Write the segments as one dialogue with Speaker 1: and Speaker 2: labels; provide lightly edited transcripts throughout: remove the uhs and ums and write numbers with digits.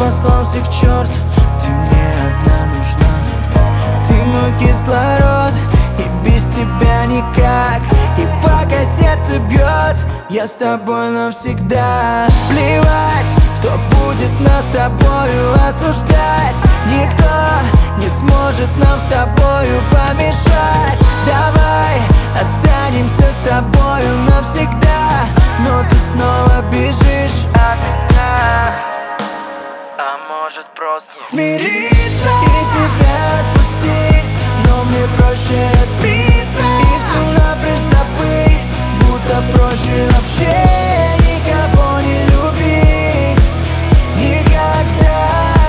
Speaker 1: послал всех черт, ты мне одна нужна. Ты мой кислород, и без тебя никак. И пока сердце бьет, я с тобой навсегда. Плевать, кто будет нас с тобою осуждать. Никто не сможет нам с тобою помешать. Давай останемся с тобою навсегда. Но ты снова бежишь от меня. А может просто смириться и тебя отпустить. Но мне проще разбиться и все напрочь забыть. Будто проще вообще никого не любить никогда.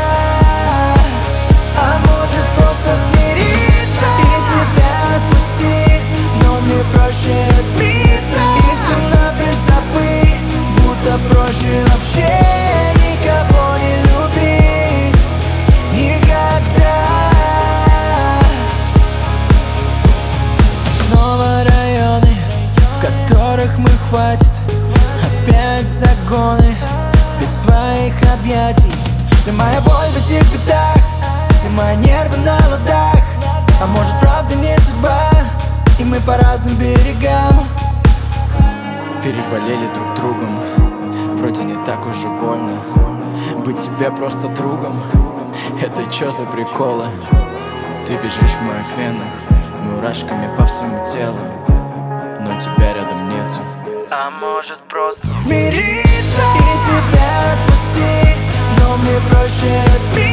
Speaker 1: А может просто смириться и тебя отпустить. Но мне проще разбиться и все напрочь забыть. Будто проще вообще никого не любить никогда. Снова районы, в которых мы хватит. Опять загоны, без твоих объятий. Вся моя боль в этих бедах, все мои нервы на ладах. А может правда не судьба, и мы по разным берегам. Переболели друг другом, вроде не так уже больно. Быть тебе просто другом, это чё за приколы? Ты бежишь в моих венах, мурашками по всему телу. Но тебя рядом нету. А может просто смириться и тебя отпустить. Но мне проще разбиться